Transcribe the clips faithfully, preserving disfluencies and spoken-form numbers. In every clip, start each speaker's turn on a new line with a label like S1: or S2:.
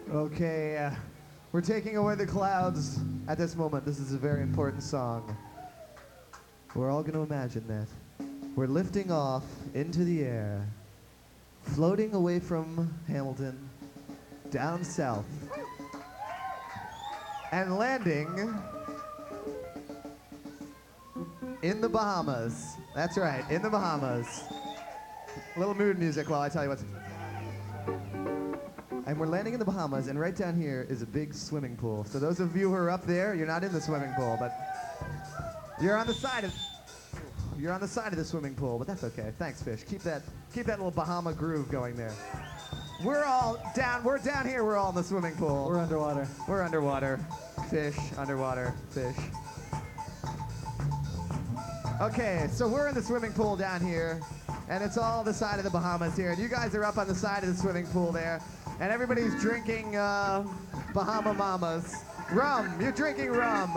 S1: Okay, uh, we're taking away the clouds at this moment. This is a very important song. We're all going to imagine that we're lifting off into the air, floating away from Hamilton, down south, and landing in the Bahamas. That's right, in the Bahamas. A little mood music while I tell you what's... And we're landing in the Bahamas, and right down here is a big swimming pool. So those of you who are up there, you're not in the swimming pool, but you're on the side of you're on the side of the swimming pool, but that's okay. Thanks, Fish. Keep that keep that little Bahama groove going there. We're all down. We're down here. We're all in the swimming pool.
S2: We're underwater.
S1: We're underwater. Fish, underwater, fish. Okay, so we're in the swimming pool down here, and it's all the side of the Bahamas here, and you guys are up on the side of the swimming pool there. And everybody's drinking uh, Bahama Mamas. Rum, you're drinking rum.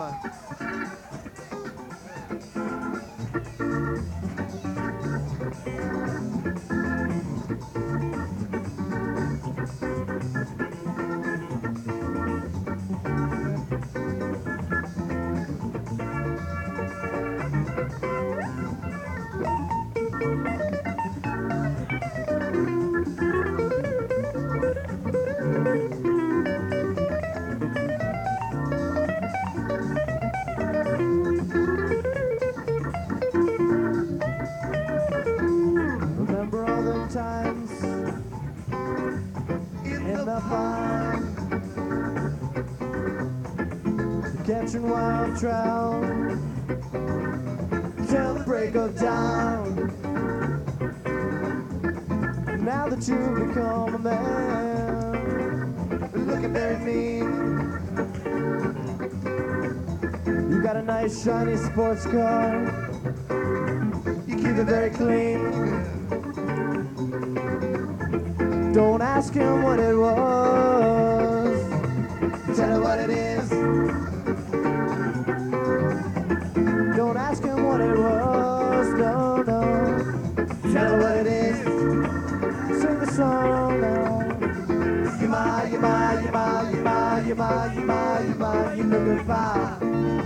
S2: Times in the pond, catching wild trout till the break of dawn. Now that you've become a man, looking very mean. You got a nice shiny sports car, you keep it very clean. Don't ask him what it was, tell him what it is. Don't ask him what it was, no, no, tell him what it is. Sing the song now. Yama, yama, yama, yama, yama, yama, yama, you look at fire.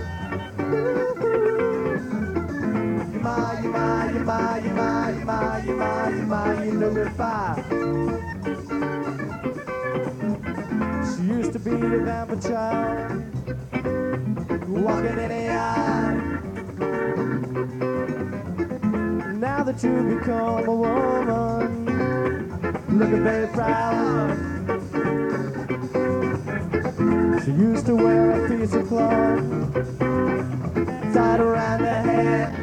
S2: Yama, yama, yama, yama, yama, yama, yama, you look at fire. She used to be a vampire child, walking in a yard. Now that you've become a woman, looking very proud. She used to wear a piece of cloth tied around her head.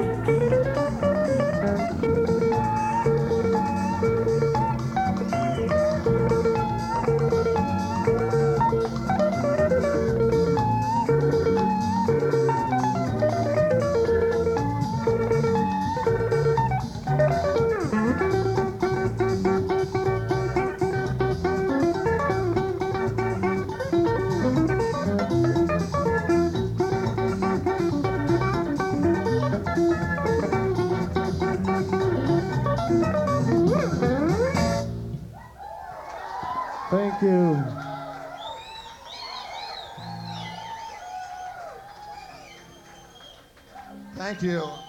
S2: Thank you.
S1: Thank you.